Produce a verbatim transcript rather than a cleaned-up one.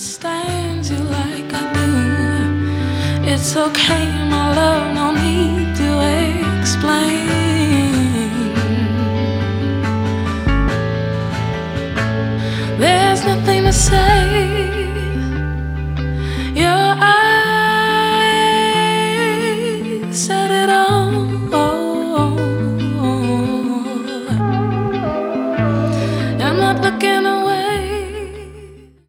understand you like I do. It's okay, my love, no need to explain.